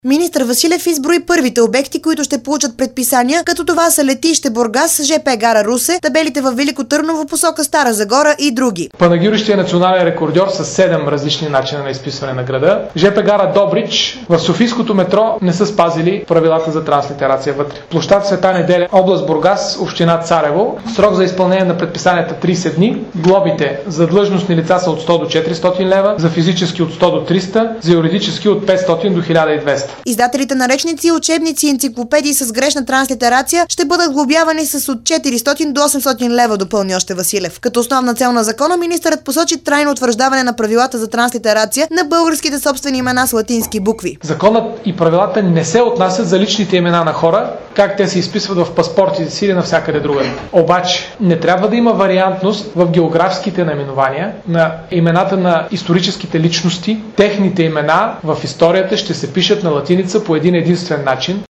Министър Василев изброи първите обекти, които ще получат предписания, като това са летище Бургас, ЖП гара Русе, табелите във Велико Търново, посока Стара Загора и други. Панагюрище е национален рекордьор с 7 различни начина на изписване на града. ЖП гара Добрич в Софийското метро не са спазили правилата за транслитерация вътре. Площад Света Неделя, област Бургас, община Царево. Срок за изпълнение на предписанията 30 дни. Глобите за длъжностни лица са от 100 до 400 лева, за физически от 100 до 300, за юридически от 500 до 1200. Издателите на речници, учебници и енциклопедии с грешна транслитерация ще бъдат глобявани с от 400 до 800 лева, допълни още Василев. Като основна цел на закона, министърът посочи трайно утвърждаване на правилата за транслитерация на българските собствени имена с латински букви. Законът и правилата не се отнасят за личните имена на хора, как те се изписват в паспортите си или навсякъде другаде. Обаче не трябва да има вариантност в географските наименования на имената на историческите личности. Техните имена в историята ще се пишат на латиница по един единствен начин.